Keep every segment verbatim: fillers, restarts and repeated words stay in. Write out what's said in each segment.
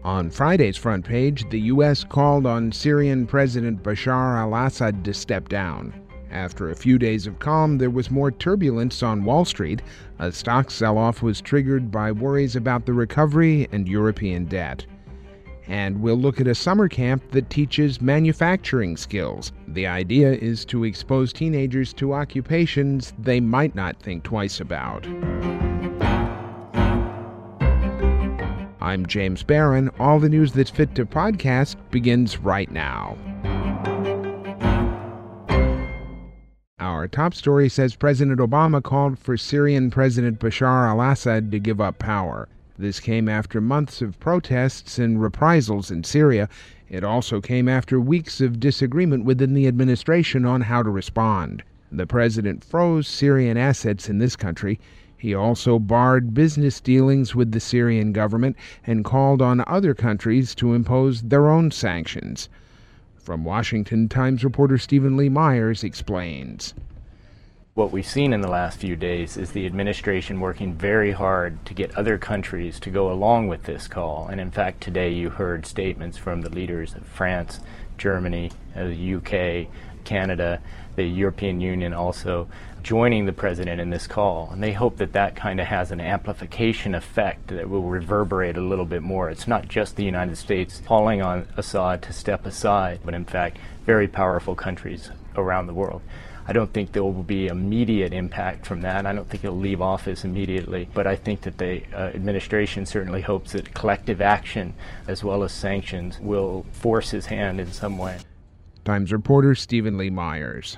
On Friday's front page, the U S called on Syrian President Bashar al-Assad to step down. After a few days of calm, there was more turbulence on Wall Street. A stock sell-off was triggered by worries about the recovery and European debt. And we'll look at a summer camp that teaches manufacturing skills. The idea is to expose teenagers to occupations they might not think twice about. I'm James Barron. All the news that's fit to podcast begins right now. Our top story says President Obama called for Syrian President Bashar al-Assad to give up power. This came after months of protests and reprisals in Syria. It also came after weeks of disagreement within the administration on how to respond. The president froze Syrian assets in this country. He also barred business dealings with the Syrian government and called on other countries to impose their own sanctions. From Washington, Times reporter Stephen Lee Myers explains. What we've seen in the last few days is the administration working very hard to get other countries to go along with this call. And in fact, today you heard statements from the leaders of France, Germany, the U K, Canada, the European Union also joining the president in this call. And they hope that that kind of has an amplification effect that will reverberate a little bit more. It's not just the United States calling on Assad to step aside, but in fact, very powerful countries around the world. I don't think there will be immediate impact from that. I don't think he'll leave office immediately, but I think that the uh, administration certainly hopes that collective action as well as sanctions will force his hand in some way. Times reporter Stephen Lee Myers.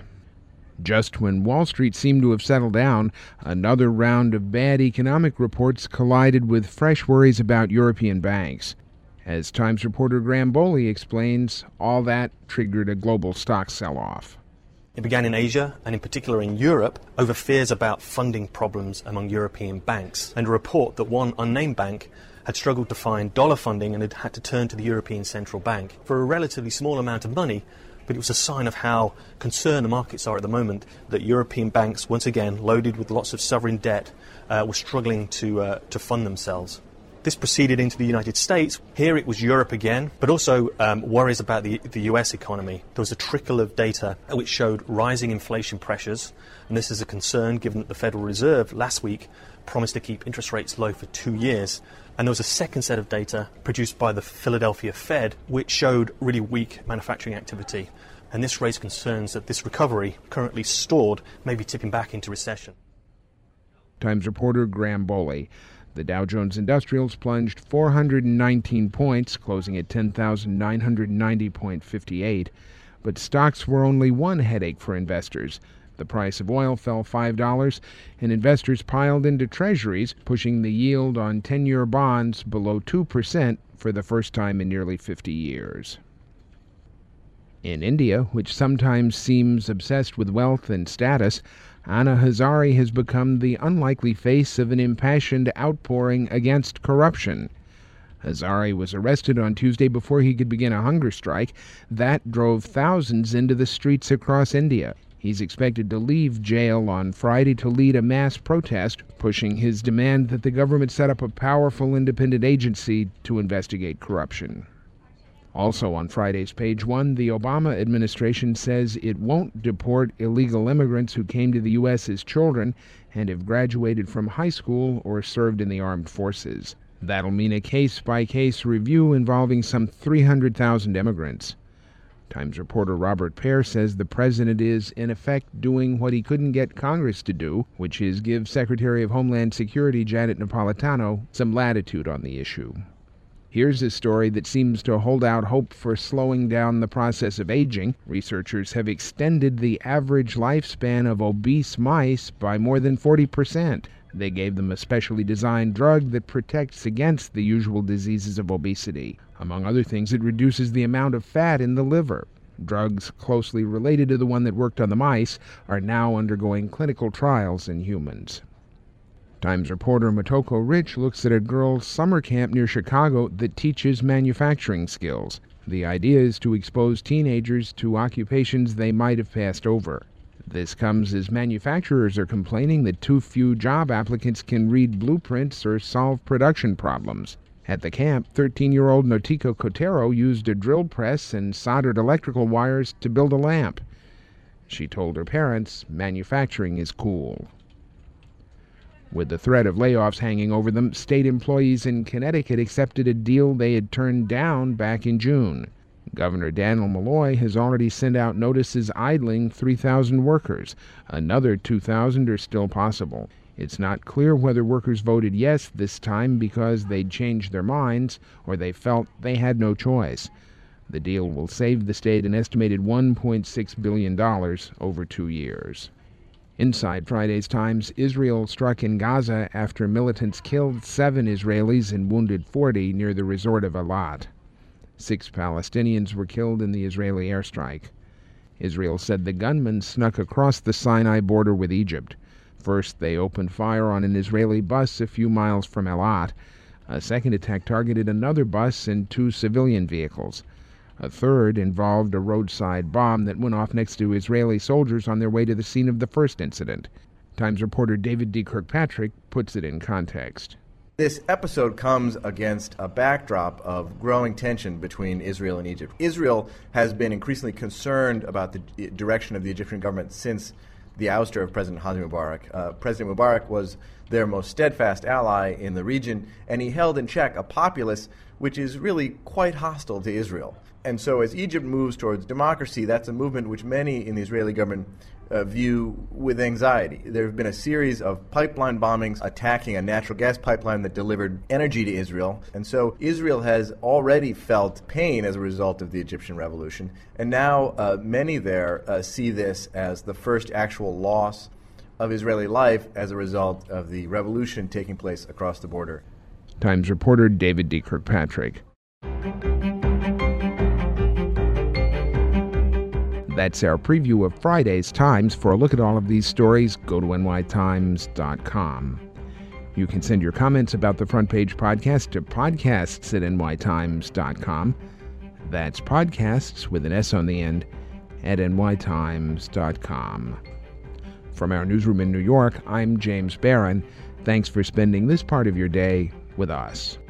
Just when Wall Street seemed to have settled down, another round of bad economic reports collided with fresh worries about European banks. As Times reporter Graham Boley explains, all that triggered a global stock sell-off. It began in Asia, and in particular in Europe, over fears about funding problems among European banks, and a report that one unnamed bank had struggled to find dollar funding and had had to turn to the European Central Bank for a relatively small amount of money, but it was a sign of how concerned the markets are at the moment that European banks, once again loaded with lots of sovereign debt, uh, were struggling to uh, to fund themselves. This proceeded into the United States. Here it was Europe again, but also um, worries about the, the U S economy. There was a trickle of data which showed rising inflation pressures, and this is a concern given that the Federal Reserve last week promised to keep interest rates low for two years. And there was a second set of data produced by the Philadelphia Fed which showed really weak manufacturing activity. And this raised concerns that this recovery, currently stalled, may be tipping back into recession. Times reporter Graham Boley. The Dow Jones Industrials plunged four hundred nineteen points, closing at ten thousand nine hundred ninety point five eight. But stocks were only one headache for investors. The price of oil fell five dollars, and investors piled into treasuries, pushing the yield on ten-year bonds below two percent for the first time in nearly fifty years. In India, which sometimes seems obsessed with wealth and status, Anna Hazare has become the unlikely face of an impassioned outpouring against corruption. Hazare was arrested on Tuesday before he could begin a hunger strike. That drove thousands into the streets across India. He's expected to leave jail on Friday to lead a mass protest, pushing his demand that the government set up a powerful independent agency to investigate corruption. Also on Friday's page one, the Obama administration says it won't deport illegal immigrants who came to the U S as children and have graduated from high school or served in the armed forces. That'll mean a case-by-case review involving some three hundred thousand immigrants. Times reporter Robert Pear says the president is, in effect, doing what he couldn't get Congress to do, which is give Secretary of Homeland Security Janet Napolitano some latitude on the issue. Here's a story that seems to hold out hope for slowing down the process of aging. Researchers have extended the average lifespan of obese mice by more than forty percent. They gave them a specially designed drug that protects against the usual diseases of obesity. Among other things, it reduces the amount of fat in the liver. Drugs closely related to the one that worked on the mice are now undergoing clinical trials in humans. Times reporter Motoko Rich looks at a girls' summer camp near Chicago that teaches manufacturing skills. The idea is to expose teenagers to occupations they might have passed over. This comes as manufacturers are complaining that too few job applicants can read blueprints or solve production problems. At the camp, thirteen-year-old Notico Cotero used a drill press and soldered electrical wires to build a lamp. She told her parents, manufacturing is cool. With the threat of layoffs hanging over them, state employees in Connecticut accepted a deal they had turned down back in June. Governor Daniel Malloy has already sent out notices idling three thousand workers. Another two thousand are still possible. It's not clear whether workers voted yes this time because they'd changed their minds or they felt they had no choice. The deal will save the state an estimated one point six billion dollars over two years. Inside Friday's Times, Israel struck in Gaza after militants killed seven Israelis and wounded forty near the resort of Eilat. Six Palestinians were killed in the Israeli airstrike. Israel said the gunmen snuck across the Sinai border with Egypt. First, they opened fire on an Israeli bus a few miles from Eilat. A second attack targeted another bus and two civilian vehicles. A third involved a roadside bomb that went off next to Israeli soldiers on their way to the scene of the first incident. Times reporter David D. Kirkpatrick puts it in context. This episode comes against a backdrop of growing tension between Israel and Egypt. Israel has been increasingly concerned about the direction of the Egyptian government since the ouster of President Hosni Mubarak. Uh, President Mubarak was their most steadfast ally in the region, and he held in check a populace which is really quite hostile to Israel. And so as Egypt moves towards democracy, that's a movement which many in the Israeli government uh, view with anxiety. There have been a series of pipeline bombings attacking a natural gas pipeline that delivered energy to Israel. And so Israel has already felt pain as a result of the Egyptian revolution. And now uh, many there uh, see this as the first actual loss of Israeli life as a result of the revolution taking place across the border. Times reporter David D. Kirkpatrick. That's our preview of Friday's Times. For a look at all of these stories, go to N Y Times dot com. You can send your comments about the Front Page Podcast to podcasts at N Y Times dot com. That's podcasts with an S on the end at N Y Times dot com. From our newsroom in New York, I'm James Barron. Thanks for spending this part of your day with us.